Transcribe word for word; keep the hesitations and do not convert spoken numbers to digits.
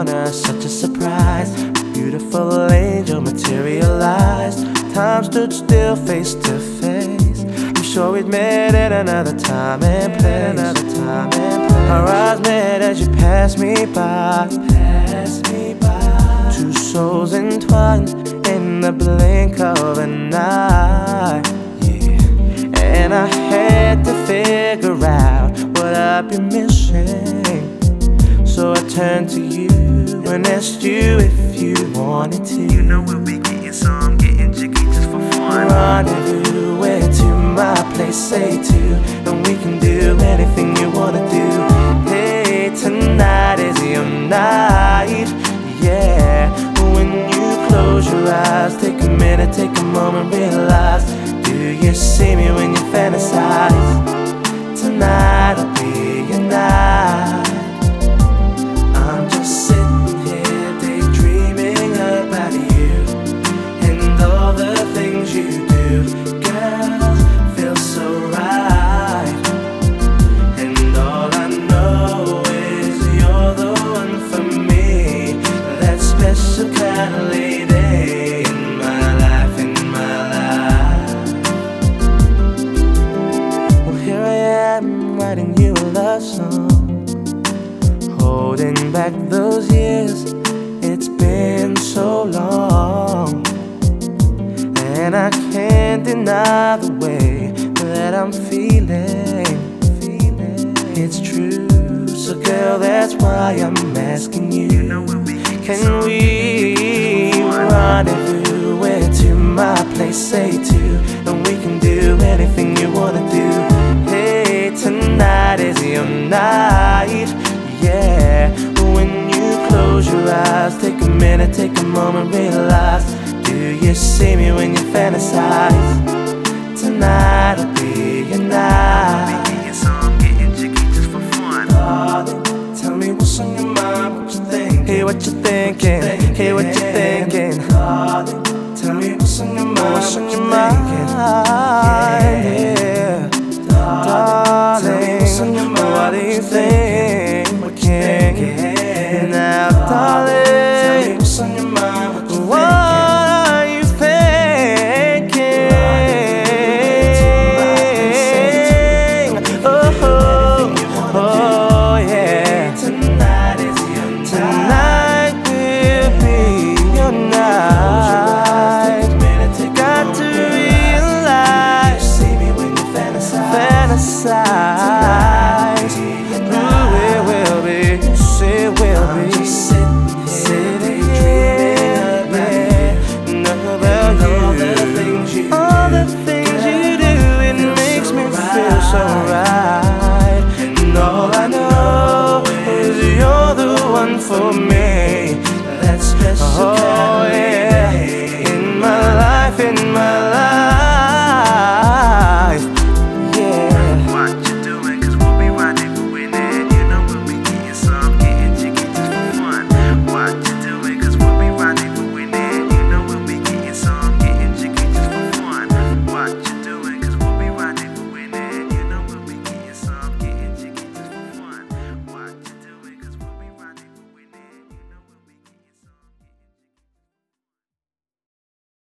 corner, such a surprise. A beautiful angel materialized. Time stood still, face to face. I'm sure we'd met at another time and place. Another time and place. Our eyes met as you passed me by. Passed me by. Two souls entwined in the blink of an eye. Yeah. And I had to figure out what I've been missing. So I turned to you and asked you if you wanted to. You know we'll be getting some, getting jiggy just for fun. Rendezvous, where to my place, say to, and we can do anything you wanna do. Hey, tonight is your night, yeah. When you close your eyes, take a minute, take a moment, realize. Do you see me when you fantasize? Tonight'll be your night. I'm just sitting here daydreaming about you and all the things you do. Girl, feels so right. And all I know is you're the one for me. That special kind of lady in my life, in my life. Well, here I am writing you a love song, holding back those years, it's been so long. And I can't deny the way that I'm feeling, feeling. It's true, so girl, that's why I'm asking you. You know we'll be getting Can some, we rendezvous, where to my place, say to, and we can do anything you wanna do. Hey, tonight is your night, yeah. When you close your eyes, take a minute, take a moment, realize. Do you see me when you fantasize? Tonight'll be your night. we'll be getting some, getting jiggy just for fun. Darling, tell me what's on your mind, what you think. Hey, what you thinking? Hey, what you thinking? Darling, tell me what's on your mind, what's on your mind? Yeah, darling, tell me what's on your mind, what do you think? What you thinking? Now, darling, tell me what's on your mind, what you thinking? What are you thinking? Oh, oh, yeah. Tonight is your night. Tonight will be your night. Got to realize. You see me when you fantasize. Fantasize. Ooh, it will be. It will be. Sitting here, dreaming about you. All the things you do, it makes me feel so right. And all I know is you're the one for me. That's special. Oh yeah.